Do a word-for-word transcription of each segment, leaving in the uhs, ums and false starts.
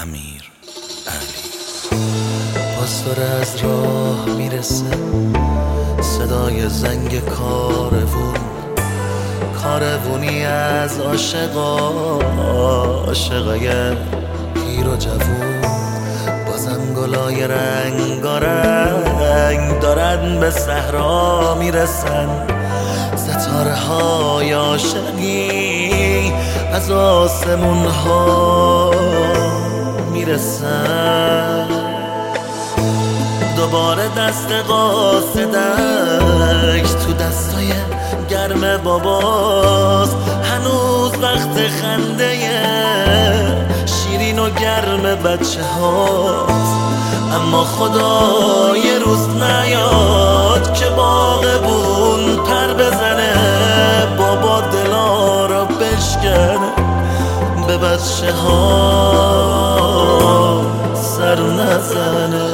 امیر علی. باز داره از راه میرسه صدای زنگ کاروون، کاروونی از عاشقا، عاشقای پیر و جوون. بازم گلای رنگارنگ دارن به صحرا میرسن، ستاره های عاشقی از آسمون ها میرسن. دوباره دست قاصدک تو دستای گرم باباست، هنوز وقت خنده شیرین و گرم بچه هاست. اما خدا یه روز نیاد که باغبون پر بزنه، بابا دلا را بشکنه، به بچه ها سر نزنه.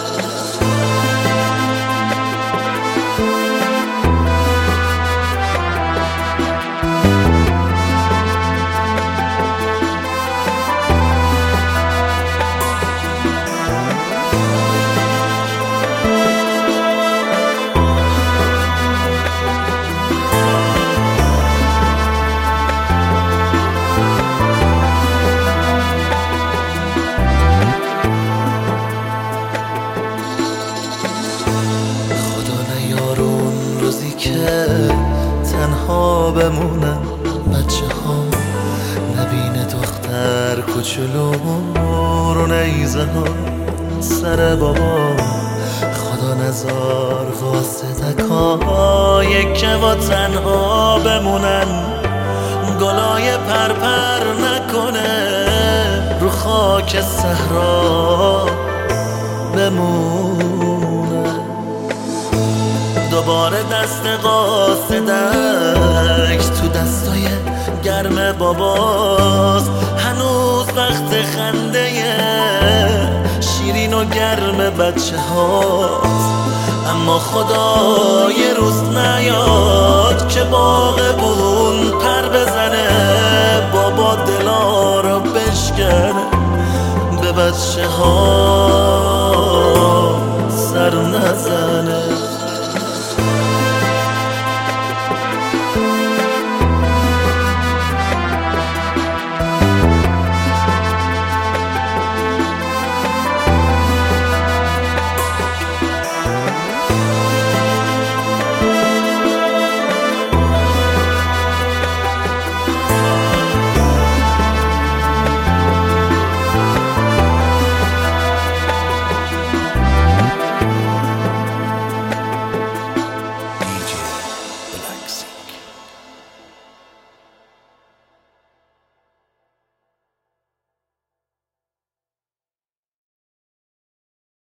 که تنها بمونن بچه ها، نبینه دختر کوچولو رو نیزه ها سر بابا. خدا نزار قاصدکای که با تنها بمونن، گلای پرپر نکنه رو خاک صحرا بمونن. دوباره دست قاصدک تو دستای گرم باباست، هنوز وقت خنده شیرین و گرم بچه هاست. اما خدا یه روز نیاد که باغبون پر بزنه، بابا دلا را بشکنه، به بچه ها سر نزنه.